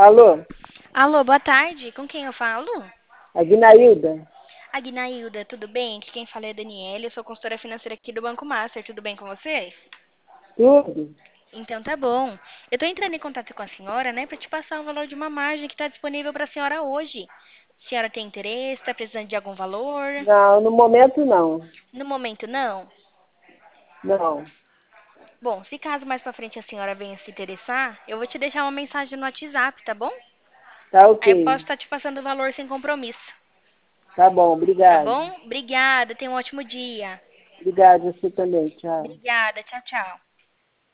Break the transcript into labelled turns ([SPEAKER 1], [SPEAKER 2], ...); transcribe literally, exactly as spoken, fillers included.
[SPEAKER 1] Alô,
[SPEAKER 2] Alô, boa tarde. Com quem eu falo?
[SPEAKER 1] Aguinaída?
[SPEAKER 2] Aguinailda, tudo bem? Aqui quem fala é a Daniela, eu sou consultora financeira aqui do Banco Master. Tudo bem com você?
[SPEAKER 1] Tudo?
[SPEAKER 2] Então tá bom. Eu tô entrando em contato com a senhora, né, para te passar o valor de uma margem que está disponível para a senhora hoje. A senhora tem interesse? Está precisando de algum valor?
[SPEAKER 1] Não, no momento não.
[SPEAKER 2] No momento não.
[SPEAKER 1] Não.
[SPEAKER 2] Bom, se caso mais pra frente a senhora venha se interessar, eu vou te deixar uma mensagem no WhatsApp, tá bom?
[SPEAKER 1] Tá
[SPEAKER 2] Aí eu
[SPEAKER 1] ok.
[SPEAKER 2] posso estar te passando o valor sem compromisso,
[SPEAKER 1] Tá bom,
[SPEAKER 2] tá
[SPEAKER 1] obrigado.
[SPEAKER 2] bom? Obrigada, tenha um ótimo dia.
[SPEAKER 1] Obrigado, você também. Tchau.
[SPEAKER 2] Obrigada, tchau, tchau.